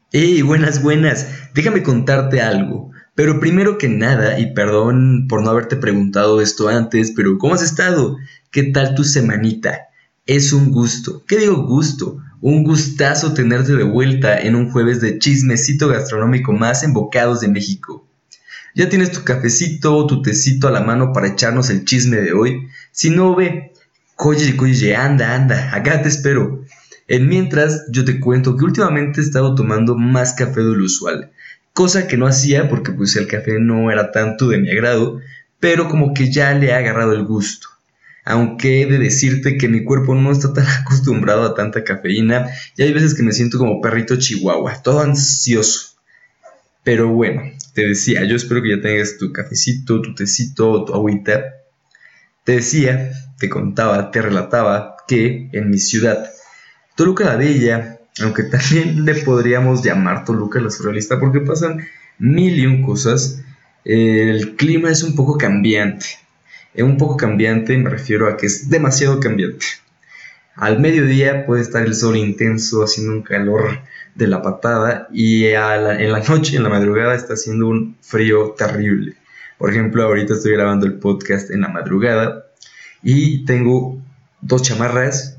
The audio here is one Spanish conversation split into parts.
Hey, buenas, buenas. Déjame contarte algo. Pero primero que nada, y perdón por no haberte preguntado esto antes, pero ¿cómo has estado? ¿Qué tal tu semanita? Es un gusto. ¿Qué digo gusto? Un gustazo tenerte de vuelta en un jueves de chismecito gastronómico más en Bocados de México. ¿Ya tienes tu cafecito o tu tecito a la mano para echarnos el chisme de hoy? Si no, ve, coye, anda, acá te espero. Mientras, yo te cuento que últimamente he estado tomando más café de lo usual, cosa que no hacía porque pues el café no era tanto de mi agrado, pero como que ya le he agarrado el gusto. Aunque he de decirte que mi cuerpo no está tan acostumbrado a tanta cafeína y hay veces que me siento como perrito chihuahua, todo ansioso. Pero bueno, te decía, yo espero que ya tengas tu cafecito, tu tecito o tu agüita. Te decía, te contaba, te relataba que en mi ciudad, Toluca la Bella, aunque también le podríamos llamar Toluca la Surrealista porque pasan mil y un cosas, el clima es un poco cambiante. Un poco cambiante me refiero a que es demasiado cambiante. Al mediodía puede estar el sol intenso haciendo un calor de la patada y en la noche, en la madrugada, está haciendo un frío terrible. Por ejemplo, ahorita estoy grabando el podcast en la madrugada y tengo dos chamarras,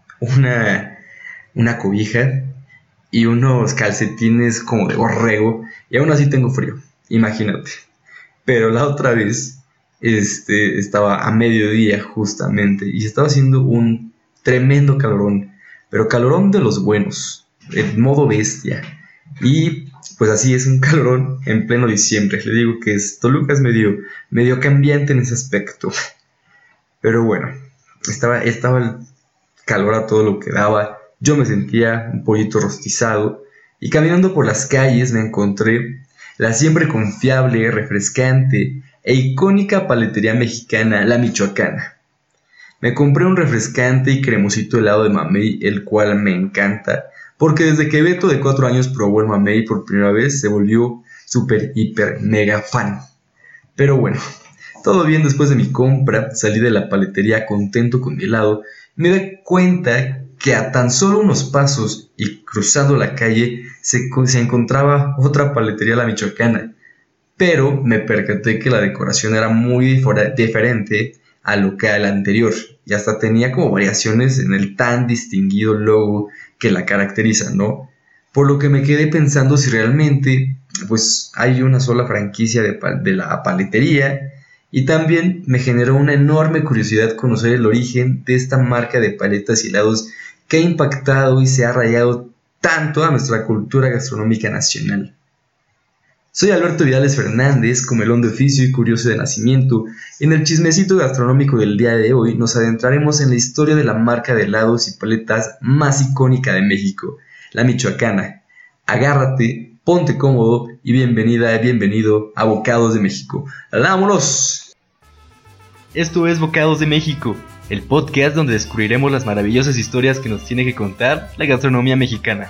una, una cobija y unos calcetines como de borrego y aún así tengo frío, imagínate. Pero la otra vez estaba a mediodía justamente y estaba haciendo un tremendo calorón, pero calorón de los buenos, en modo bestia. Y pues así es un calorón en pleno diciembre. Le digo que Toluca es medio cambiante en ese aspecto. Pero bueno, estaba el calor a todo lo que daba. Yo me sentía un pollito rostizado y caminando por las calles me encontré la siempre confiable, refrescante e icónica paletería mexicana La Michoacana. Me compré un refrescante y cremosito helado de mamey, el cual me encanta, porque desde que Beto de 4 años probó el mamey por primera vez se volvió super, hiper, mega fan. Pero bueno, todo bien después de mi compra, salí de la paletería contento con mi helado y me di cuenta que a tan solo unos pasos y cruzando la calle se encontraba otra paletería La Michoacana, pero me percaté que la decoración era muy diferente al local anterior y hasta tenía como variaciones en el tan distinguido logo que la caracteriza, ¿no? Por lo que me quedé pensando si realmente pues hay una sola franquicia de la paletería y también me generó una enorme curiosidad conocer el origen de esta marca de paletas y helados que ha impactado y se ha rayado tanto a nuestra cultura gastronómica nacional. Soy Alberto Vidales Fernández, comelón de oficio y curioso de nacimiento. En el chismecito gastronómico del día de hoy nos adentraremos en la historia de la marca de helados y paletas más icónica de México, La Michoacana. Agárrate, ponte cómodo y bienvenido a Bocados de México. ¡Vámonos! Esto es Bocados de México, el podcast donde descubriremos las maravillosas historias que nos tiene que contar la gastronomía mexicana.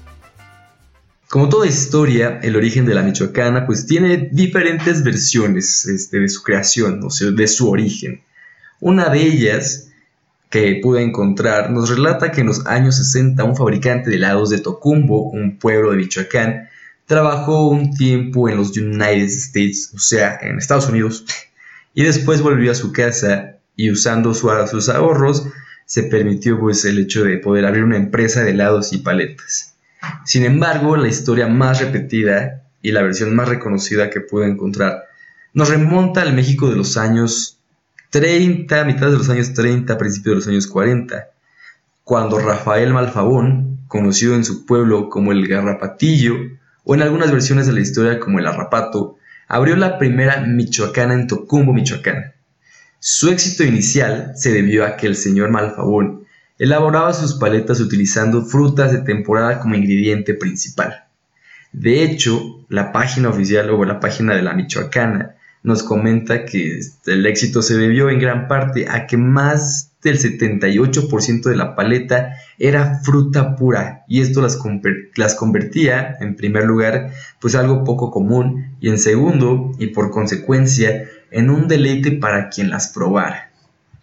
Como toda historia, el origen de la Michoacana pues tiene diferentes versiones de su creación, o sea, de su origen. Una de ellas que pude encontrar nos relata que en los años 60 un fabricante de helados de Tocumbo, un pueblo de Michoacán, trabajó un tiempo en los United States, o sea, en Estados Unidos, y después volvió a su casa y usando sus ahorros se permitió pues el hecho de poder abrir una empresa de helados y paletas. Sin embargo, la historia más repetida y la versión más reconocida que pude encontrar nos remonta al México de los años 30, mitad de los años 30, principios de los años 40, cuando Rafael Malfabón, conocido en su pueblo como el Garrapatillo, o en algunas versiones de la historia como el Arrapato, abrió la primera Michoacana en Tocumbo, Michoacán. Su éxito inicial se debió a que el señor Malfabón elaboraba sus paletas utilizando frutas de temporada como ingrediente principal. De hecho, la página oficial o la página de la Michoacana nos comenta que el éxito se debió en gran parte a que más del 78% de la paleta era fruta pura y esto las convertía, en primer lugar, pues algo poco común y en segundo, y por consecuencia, en un deleite para quien las probara.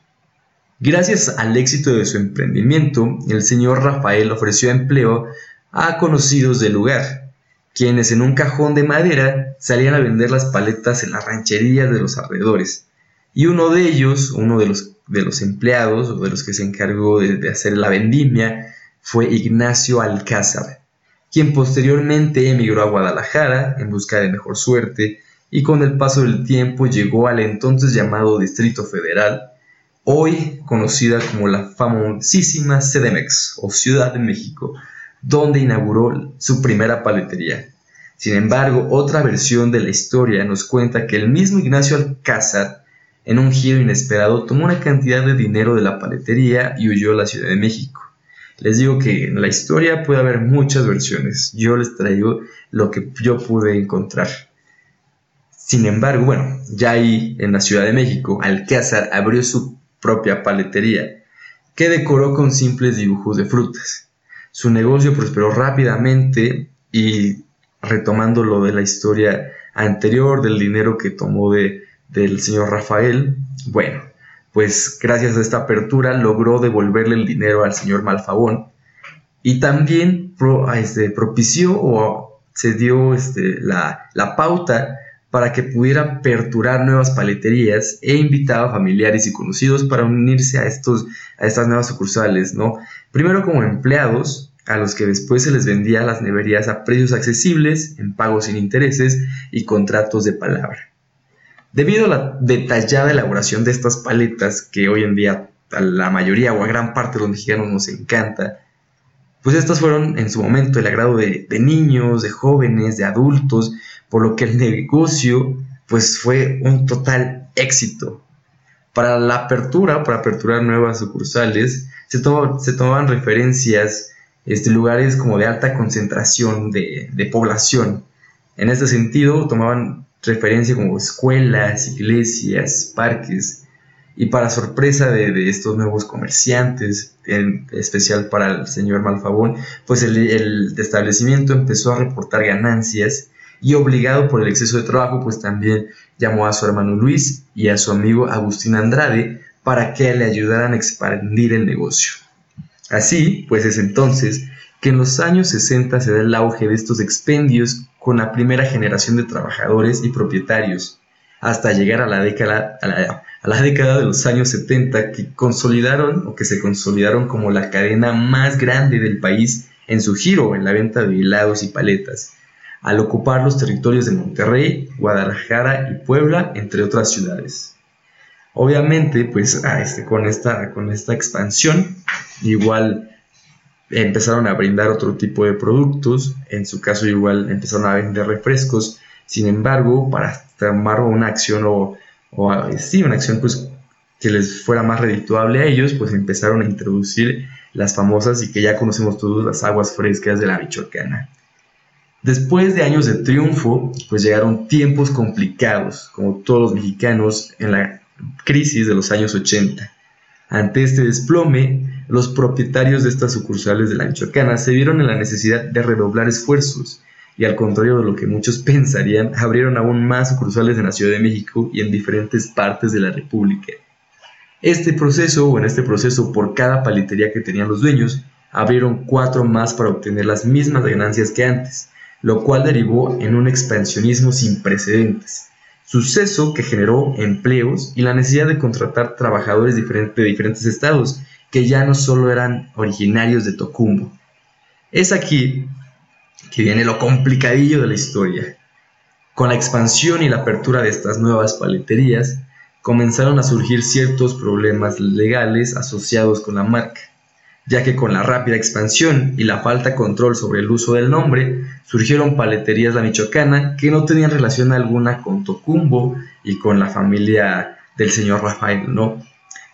Gracias al éxito de su emprendimiento, el señor Rafael ofreció empleo a conocidos del lugar, quienes en un cajón de madera salían a vender las paletas en las rancherías de los alrededores. Y uno de ellos, uno de los empleados o de los que se encargó de hacer la vendimia, fue Ignacio Alcázar, quien posteriormente emigró a Guadalajara en busca de mejor suerte y con el paso del tiempo llegó al entonces llamado Distrito Federal, hoy conocida como la famosísima CDMX o Ciudad de México, donde inauguró su primera paletería. Sin embargo, otra versión de la historia nos cuenta que el mismo Ignacio Alcázar, en un giro inesperado, tomó una cantidad de dinero de la paletería y huyó a la Ciudad de México. Les digo que en la historia puede haber muchas versiones. Yo les traigo lo que yo pude encontrar. Sin embargo, bueno, ya ahí en la Ciudad de México, Alcázar abrió su propia paletería, que decoró con simples dibujos de frutas. Su negocio prosperó rápidamente y, retomando lo de la historia anterior del dinero que tomó del señor Rafael, bueno, pues gracias a esta apertura logró devolverle el dinero al señor Malfabón y también propició o se dio la pauta para que pudiera aperturar nuevas paleterías e invitaba a familiares y conocidos para unirse a estas nuevas sucursales, ¿no? Primero como empleados, a los que después se les vendía las neverías a precios accesibles, en pagos sin intereses y contratos de palabra. Debido a la detallada elaboración de estas paletas, que hoy en día a la mayoría o a gran parte de los mexicanos nos encanta, pues estas fueron en su momento el agrado de niños, de jóvenes, de adultos, por lo que el negocio pues fue un total éxito. Para aperturar nuevas sucursales, se tomaban referencias lugares como de alta concentración de población. En este sentido, tomaban referencia como escuelas, iglesias, parques, y para sorpresa de estos nuevos comerciantes, en especial para el señor Malfabón, pues el establecimiento empezó a reportar ganancias y obligado por el exceso de trabajo, pues también llamó a su hermano Luis y a su amigo Agustín Andrade para que le ayudaran a expandir el negocio. Así, pues es entonces que en los años 60 se da el auge de estos expendios con la primera generación de trabajadores y propietarios, hasta llegar a la década de los años 70 que se consolidaron como la cadena más grande del país en su giro en la venta de helados y paletas, al ocupar los territorios de Monterrey, Guadalajara y Puebla, entre otras ciudades. Obviamente, pues con esta expansión, igual empezaron a brindar otro tipo de productos. En su caso, igual empezaron a vender refrescos. Sin embargo, para tomar una acción una acción pues que les fuera más redituable a ellos, pues empezaron a introducir las famosas y que ya conocemos todos, las aguas frescas de la Michoacana. Después de años de triunfo, pues llegaron tiempos complicados, como todos los mexicanos en la crisis de los años 80. Ante este desplome, los propietarios de estas sucursales de la Michoacana se vieron en la necesidad de redoblar esfuerzos y, al contrario de lo que muchos pensarían, abrieron aún más sucursales en la Ciudad de México y en diferentes partes de la República. En este proceso, por cada paletería que tenían los dueños, abrieron 4 más para obtener las mismas ganancias que antes, lo cual derivó en un expansionismo sin precedentes, suceso que generó empleos y la necesidad de contratar trabajadores de diferentes estados, que ya no solo eran originarios de Tocumbo. Es aquí que viene lo complicadillo de la historia. Con la expansión y la apertura de estas nuevas paleterías, comenzaron a surgir ciertos problemas legales asociados con la marca, ya que con la rápida expansión y la falta de control sobre el uso del nombre, surgieron paleterías La Michoacana que no tenían relación alguna con Tocumbo y con la familia del señor Rafael, ¿no?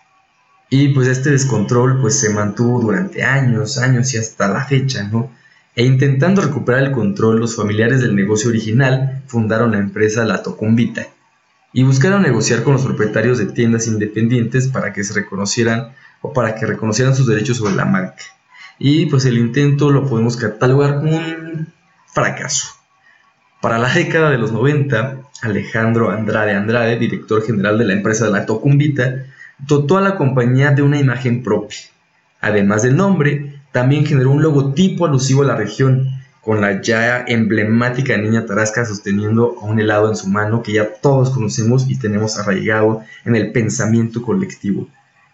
Y pues este descontrol pues se mantuvo durante años y hasta la fecha, ¿no? E intentando recuperar el control, los familiares del negocio original fundaron la empresa La Tocumbita y buscaron negociar con los propietarios de tiendas independientes para que reconocieran sus derechos sobre la marca. Y pues el intento lo podemos catalogar como un fracaso. Para la década de los 90, Alejandro Andrade, director general de la empresa La Tocumbita, dotó a la compañía de una imagen propia. Además del nombre, También generó un logotipo alusivo a la región, con la ya emblemática niña Tarasca sosteniendo un helado en su mano que ya todos conocemos y tenemos arraigado en el pensamiento colectivo.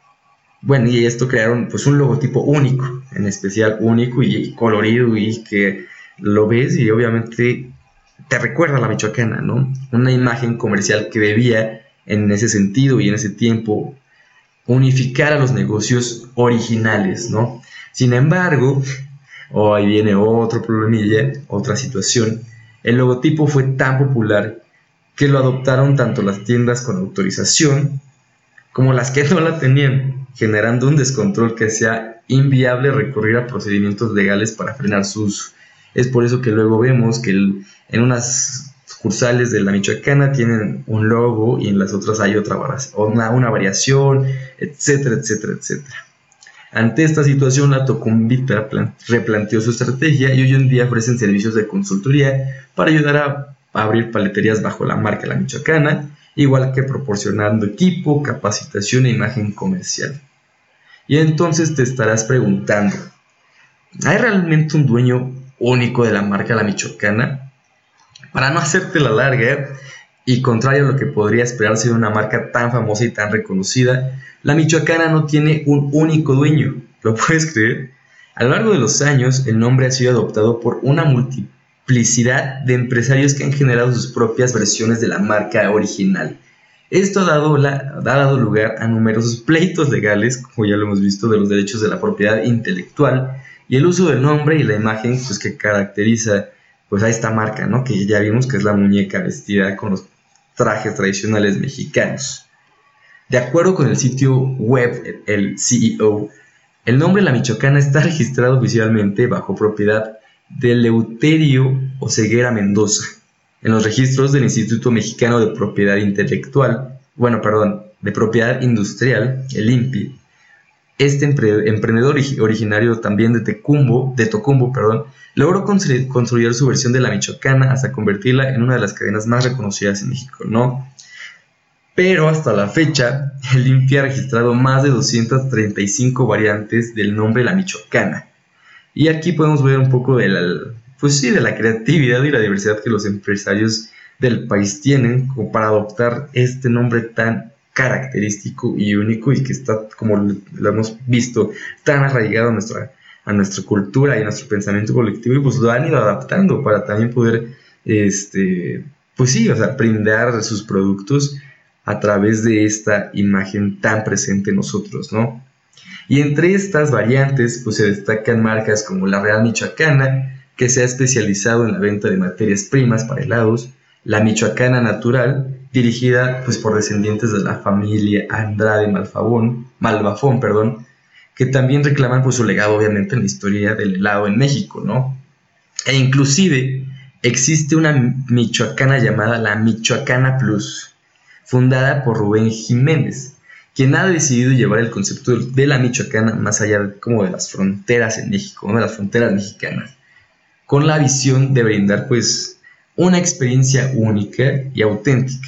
Bueno, y esto crearon pues un logotipo único, en especial único y colorido, y que lo ves y obviamente te recuerda a la michoacana, ¿no? Una imagen comercial que debía en ese sentido y en ese tiempo unificar a los negocios originales, ¿no? Sin embargo, ahí viene otro problemilla, otra situación. El logotipo fue tan popular que lo adoptaron tanto las tiendas con autorización como las que no la tenían, generando un descontrol que hacía inviable recurrir a procedimientos legales para frenar su uso. Es por eso que luego vemos que en unas sucursales de la Michoacana tienen un logo y en las otras hay una variación, etcétera, etcétera, etcétera. Ante esta situación, la Tocumbita replanteó su estrategia y hoy en día ofrecen servicios de consultoría para ayudar a abrir paleterías bajo la marca La Michoacana, igual que proporcionando equipo, capacitación e imagen comercial. Y entonces te estarás preguntando, ¿hay realmente un dueño único de la marca La Michoacana? Para no hacerte la larga, y contrario a lo que podría esperarse de una marca tan famosa y tan reconocida, La Michoacana no tiene un único dueño. ¿Lo puedes creer? A lo largo de los años, el nombre ha sido adoptado por una multiplicidad de empresarios que han generado sus propias versiones de la marca original. Esto ha dado lugar a numerosos pleitos legales, como ya lo hemos visto, de los derechos de la propiedad intelectual y el uso del nombre y la imagen pues, que caracteriza pues, a esta marca, ¿no? Que ya vimos que es la muñeca vestida con los trajes tradicionales mexicanos. De acuerdo con el sitio web El CEO, el nombre La Michoacana está registrado oficialmente bajo propiedad de Eleuterio Oseguera Mendoza en los registros del Instituto Mexicano de Propiedad Intelectual, de Propiedad Industrial, el INPI. Este emprendedor originario también de Tocumbo, logró consolidar su versión de La Michoacana hasta convertirla en una de las cadenas más reconocidas en México, ¿no? Pero hasta la fecha, el INPI ha registrado más de 235 variantes del nombre La Michoacana. Y aquí podemos ver un poco de la creatividad y la diversidad que los empresarios del país tienen como para adoptar este nombre tan característico y único y que está, como lo hemos visto, tan arraigado a nuestra cultura y a nuestro pensamiento colectivo, y pues lo han ido adaptando para también poder brindar sus productos a través de esta imagen tan presente en nosotros, ¿no? Y entre estas variantes pues se destacan marcas como La Real Michoacana, que se ha especializado en la venta de materias primas para helados, La Michoacana Natural, dirigida pues por descendientes de la familia Andrade Malvafón, que también reclaman pues su legado obviamente en la historia del helado en México, ¿no? E inclusive existe una michoacana llamada La Michoacana Plus, fundada por Rubén Jiménez, quien ha decidido llevar el concepto de la michoacana más allá como de las fronteras en México, ¿no? De las fronteras mexicanas, con la visión de brindar pues una experiencia única y auténtica.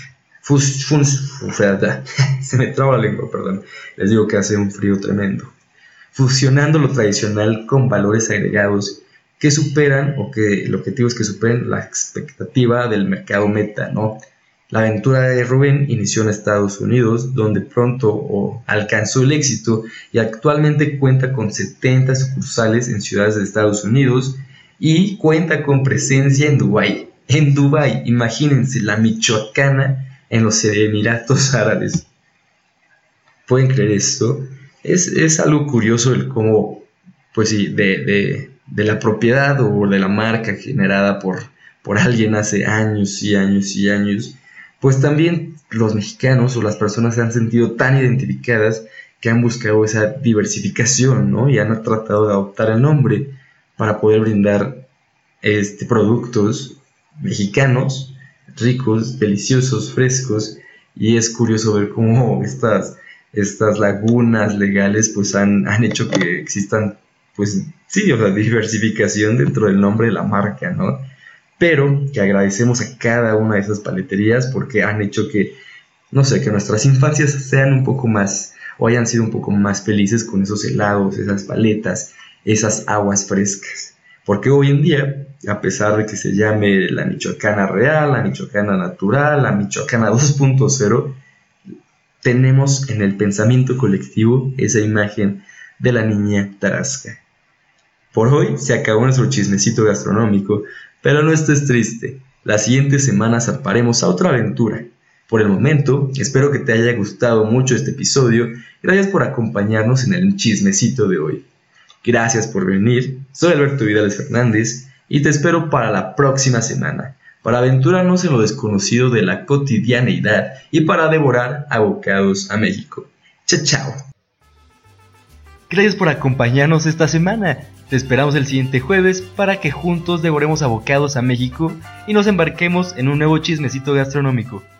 Se me traba la lengua, perdón. Les digo que hace un frío tremendo. Fusionando lo tradicional con valores agregados que superan, o que el objetivo es que superen la expectativa del mercado meta, ¿no? La aventura de Rubén inició en Estados Unidos, donde pronto alcanzó el éxito y actualmente cuenta con 70 sucursales en ciudades de Estados Unidos y cuenta con presencia en Dubái. En Dubái, imagínense, La Michoacana en los Emiratos Árabes. ¿Pueden creer esto? Es algo curioso el cómo, pues sí, de la propiedad o de la marca generada por alguien hace años y años y años, pues también los mexicanos o las personas se han sentido tan identificadas que han buscado esa diversificación, ¿no? Y han tratado de adoptar el nombre para poder brindar productos mexicanos, ricos, deliciosos, frescos, y es curioso ver cómo estas lagunas legales pues han hecho que existan, pues sí, diversificación dentro del nombre de la marca, ¿no? Pero que agradecemos a cada una de esas paleterías porque han hecho que nuestras infancias sean un poco más, o hayan sido un poco más felices con esos helados, esas paletas, esas aguas frescas. Porque hoy en día, a pesar de que se llame la Michoacana real, la Michoacana natural, la Michoacana 2.0, tenemos en el pensamiento colectivo esa imagen de la niña tarasca. Por hoy se acabó nuestro chismecito gastronómico, pero no estés triste. La siguiente semana zarparemos a otra aventura. Por el momento, espero que te haya gustado mucho este episodio. Gracias por acompañarnos en el chismecito de hoy. Gracias por venir. Soy Alberto Vidales Fernández y te espero para la próxima semana, para aventurarnos en lo desconocido de la cotidianeidad y para devorar abocados a México. Chao, chao. Gracias por acompañarnos esta semana. Te esperamos el siguiente jueves para que juntos devoremos abocados a México y nos embarquemos en un nuevo chismecito gastronómico.